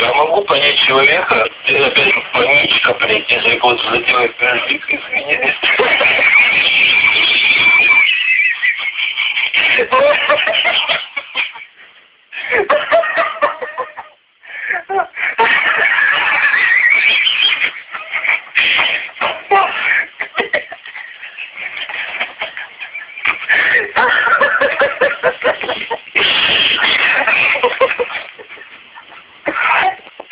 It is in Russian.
Я могу понять человека, это опять паничка, блядь, если вот заделать пиздик, извини.